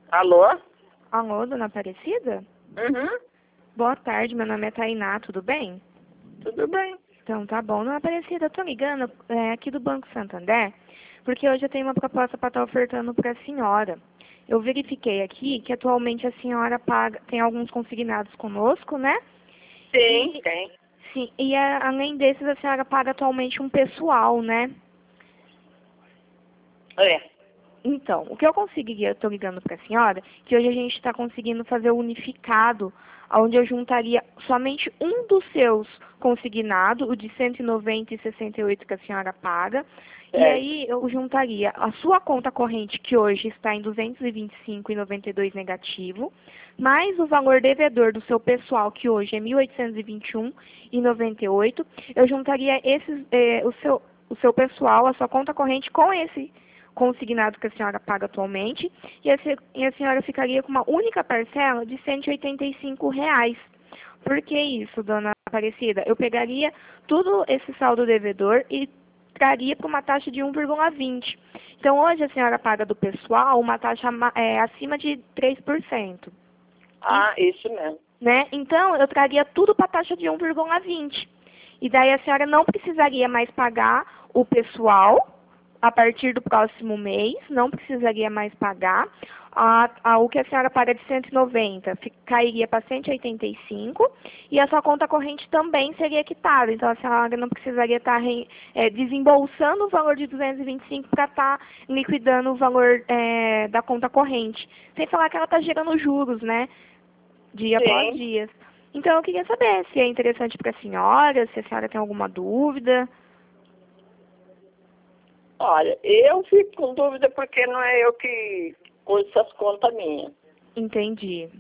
Alô? Alô, dona Aparecida? Uhum. Boa tarde, meu nome é Tainá, tudo bem? Tudo bem. Então tá bom. Dona Aparecida, eu tô ligando aqui do Banco Santander, porque hoje eu tenho uma proposta para estar ofertando para a senhora. Eu verifiquei aqui que atualmente a senhora paga, tem alguns consignados conosco, né? Sim, tem. Sim, e além desses a senhora paga atualmente um pessoal, né? É. Então, o que eu consegui, eu estou ligando para a senhora, que hoje a gente está conseguindo fazer o unificado, onde eu juntaria somente um dos seus consignados, o de 190 e 68 que a senhora paga, e Certo. aí eu juntaria a sua conta corrente, que hoje está em 225,92 negativo, mais o valor devedor do seu pessoal, que hoje é 1.821,98, eu juntaria o seu pessoal, a sua conta corrente com esse consignado que a senhora paga atualmente, e a senhora ficaria com uma única parcela de R$ 185. Por que isso, dona Aparecida? Eu pegaria todo esse saldo devedor e traria para uma taxa de 1,20. Então, hoje a senhora paga do pessoal uma taxa acima de 3%. Isso mesmo. Né? Então, eu traria tudo para a taxa de 1,20. E daí a senhora não precisaria mais pagar o pessoal a partir do próximo mês, não precisaria mais pagar. O que a senhora paga de 190 cairia para 185 e a sua conta corrente também seria quitada. Então, a senhora não precisaria estar desembolsando o valor de 225 para estar liquidando o valor da conta corrente. Sem falar que ela está gerando juros, né? Dia após Sim. dia. Então, eu queria saber se é interessante para a senhora, se a senhora tem alguma dúvida. Olha, eu fico com dúvida porque não é eu que uso essas contas minhas. Entendi.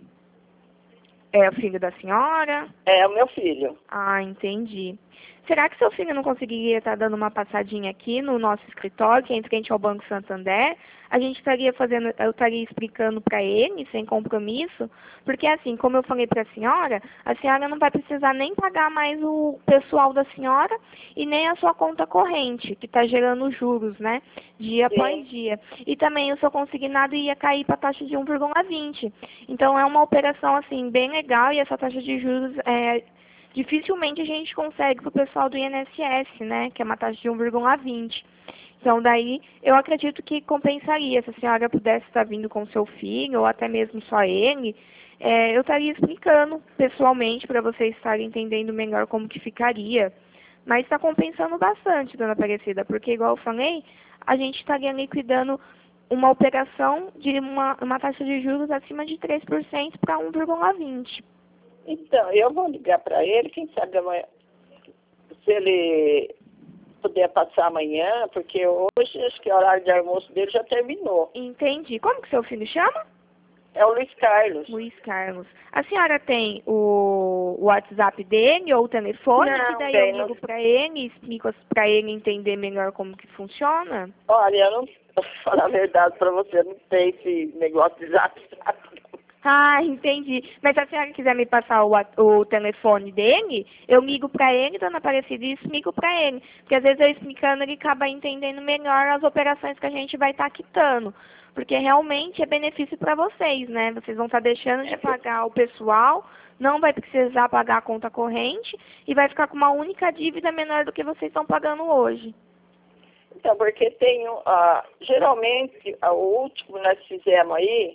É o filho da senhora? É o meu filho. Ah, entendi. Será que seu filho não conseguiria estar dando uma passadinha aqui no nosso escritório, que é em frente ao Banco Santander? A gente estaria fazendo, eu estaria explicando para ele, sem compromisso, porque assim, como eu falei para a senhora não vai precisar nem pagar mais o pessoal da senhora e nem a sua conta corrente, que está gerando juros, né? Dia após Sim. dia. E também o seu consignado ia cair para a taxa de 1,20. Então é uma operação assim bem legal e essa taxa de juros dificilmente a gente consegue para o pessoal do INSS, né, que é uma taxa de 1,20. Então, daí, eu acredito que compensaria se a senhora pudesse estar vindo com seu filho, ou até mesmo só ele, eu estaria explicando pessoalmente para vocês estarem entendendo melhor como que ficaria. Mas está compensando bastante, dona Aparecida, porque, igual eu falei, a gente estaria liquidando uma operação de uma taxa de juros acima de 3% para 1,20. Então, eu vou ligar para ele, quem sabe amanhã, se ele puder passar amanhã, porque hoje acho que o horário de almoço dele já terminou. Entendi. Como que seu filho chama? É o Luiz Carlos. Luiz Carlos. A senhora tem o WhatsApp dele ou o telefone? Que Não, daí eu bem, não. ligo para ele e explico para ele entender melhor como que funciona? Olha, eu não vou falar a verdade para você, não tem esse negócio de zap. Ah, entendi. Mas se a senhora quiser me passar o telefone dele, eu ligo para ele, dona Aparecida, e explico para ele. Porque às vezes eu explicando, ele acaba entendendo melhor as operações que a gente vai estar quitando. Porque realmente é benefício para vocês, né? Vocês vão estar deixando de pagar o pessoal, não vai precisar pagar a conta corrente e vai ficar com uma única dívida menor do que vocês estão pagando hoje. Então, porque tem, geralmente, o último que nós fizemos aí,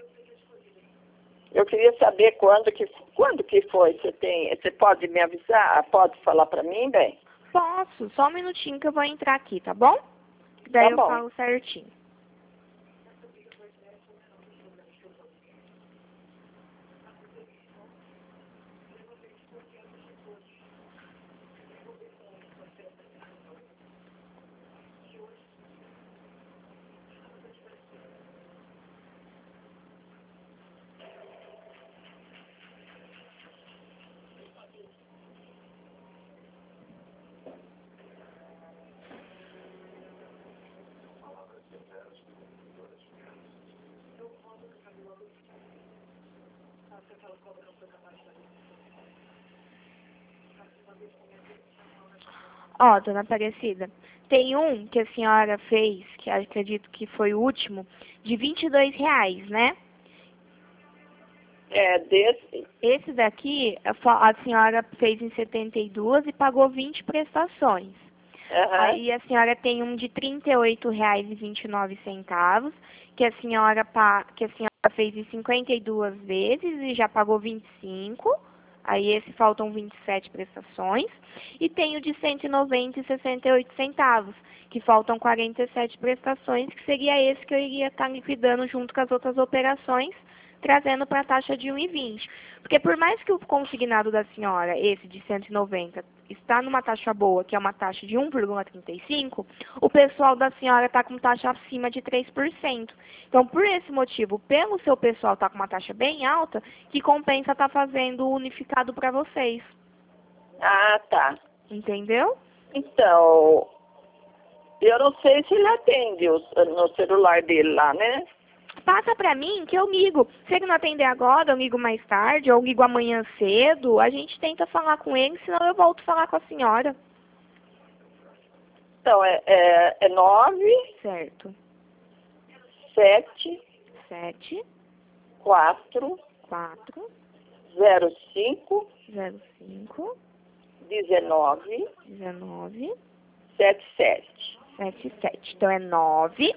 eu queria saber quando que foi. Você pode me avisar? Pode falar para mim, bem? Posso, só um minutinho que eu vou entrar aqui, tá bom? Daí Tá eu bom. falo certinho. Ó, dona Aparecida, tem um que a senhora fez, que acredito que foi o último, de R$ 22, né? É, desse. Esse daqui, a senhora fez em 72 e pagou 20 prestações. Aí a senhora tem um de R$ 38,29, que a senhora fez em 52 vezes e já pagou 25. Aí esse faltam 27 prestações. E tem o de R$ 190,68, que faltam 47 prestações, que seria esse que eu iria estar liquidando junto com as outras operações, trazendo para a taxa de 1,20. Porque por mais que o consignado da senhora, esse de 190, está numa taxa boa, que é uma taxa de 1,35, o pessoal da senhora está com taxa acima de 3%. Então, por esse motivo, pelo seu pessoal estar com uma taxa bem alta, que compensa estar fazendo o unificado para vocês. Ah, tá. Entendeu? Então, eu não sei se ele atende no celular dele lá, né? Passa pra mim que eu ligo. Se ele não atender agora, eu ligo mais tarde, ou ligo amanhã cedo. A gente tenta falar com ele, senão eu volto a falar com a senhora. Então, é 9, Certo. 7, 7, 4, 4, 05, 05, 19, 19, 77. 77. Então é 9,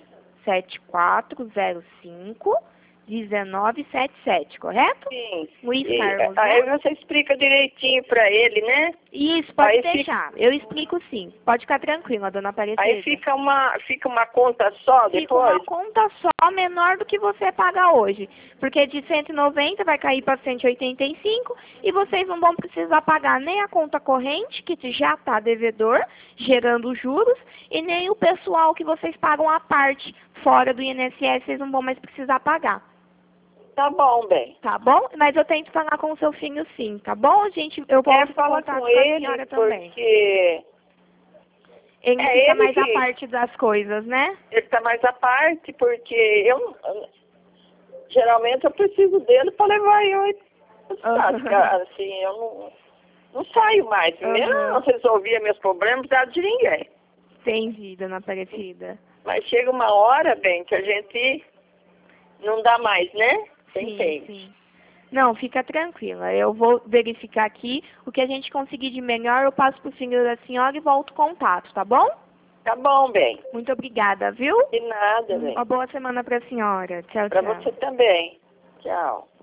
7405, 1977, correto? Sim. Luiz E, Carlos, aí né? você explica direitinho pra ele, né? Isso, pode aí deixar. Eu explico sim. Pode ficar tranquila, dona Aparecida. Aí fica uma conta só Fica depois? uma conta só menor do que você paga hoje. Porque de 190 vai cair para 185 e vocês não vão precisar pagar nem a conta corrente, que já está devedor, gerando juros, e nem o pessoal que vocês pagam à parte, fora do INSS, vocês não vão mais precisar pagar. Tá bom, bem. Tá bom? Mas eu tento falar com o seu filho sim, tá bom, gente? Eu volto Fala contato com a ele, senhora também. porque Ele fica ele mais que- à parte das coisas, né? ele tá mais à parte, porque geralmente eu preciso dele para levar eu assim, eu não saio mais. Primeiro eu não resolvia meus problemas, nada de ninguém. Entendi, dona Aparecida. Mas chega uma hora, bem, que a gente não dá mais, né? Você entende? Sim. Não, fica tranquila. Eu vou verificar aqui. O que a gente conseguir de melhor, eu passo pro filho da senhora e volto o contato, tá bom? Tá bom, bem. Muito obrigada, viu? De nada, bem. Uma boa semana pra senhora. Tchau, Para tchau. você também. Tchau.